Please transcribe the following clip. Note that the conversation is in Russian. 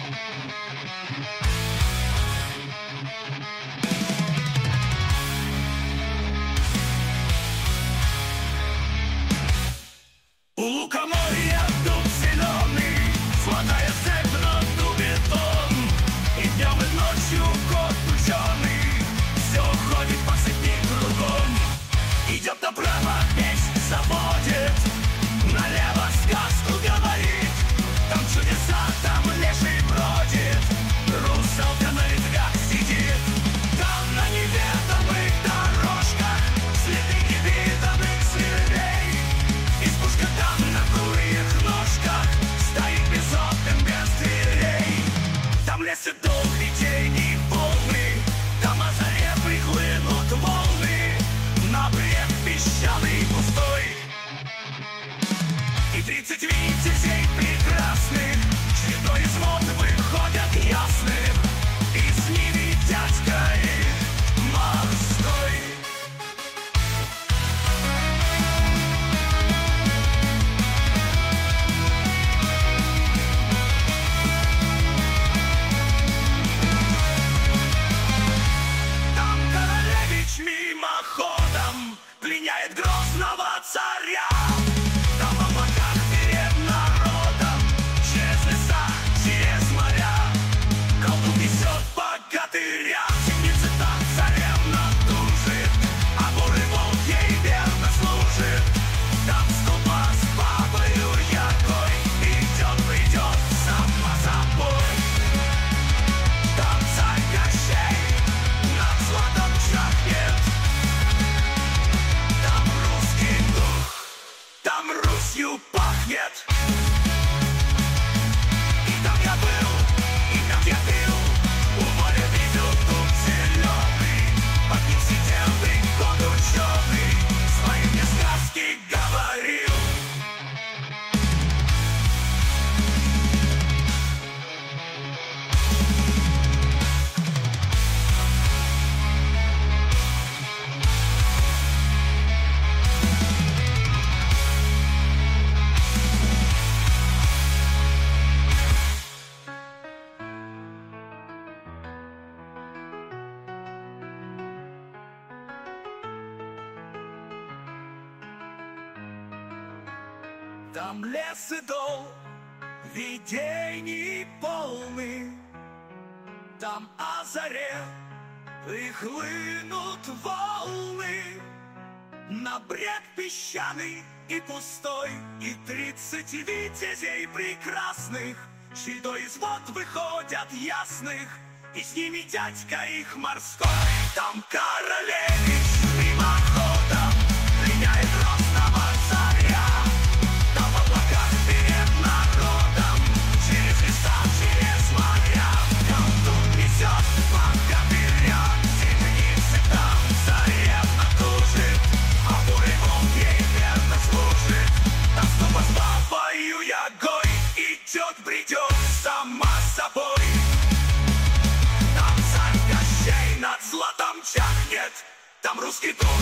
У лукоморья дуб зеленый, золотая цепь на дубе тон. И днем, и ночью кот ученый все ходит по цепи кругом. Идет направо, песнь заводит, налево сказку говорит. Там чудеса, там леший бродит, русалка на ветвях сидит. Там на неведомых дорожках следы невиданных зверей. Избушка там на курьих ножках стоит без окон, без дверей. Там лес и долгий день и полный, там о заре прихлынут волны на брег песчаный пустой. И 30 витязей прекрасных чередой из вод выходят ясных, и с ними дядька их морской. Там королевич мимоходом пленяет грозного царя. Там в облаках перед народом, через леса, через моря, колдун несет богатыря. Темница там царевна тужит, а бурый волк ей верно служит. Там скупа с бабою якой идет, придет сама собой. Там царь Кощей над златом чахнет. Там русский дух, там Русью пахнет. И там я был, и там я пил, у моря видел дуб зеленый. Под ним сидел и кот ученый, свои мне сказки говорил. Там лес и дол, видений полный. Там о заре прихлынут волны на брег песчаный и пустой. И 30 витязей прекрасных чередой из вод выходят ясных, и с ними дядька их морской. Там королевич мимоходом пленяет грозного царя. Там в облаках перед народом, через леса, через моря, колдун несет богатыря. Темницы там царевна тужит, а бурый волк ей верно служит. Там снова с бабою ягой идет, бредет сама собой. Там царь Кощей над златом чахнет, там русский дух,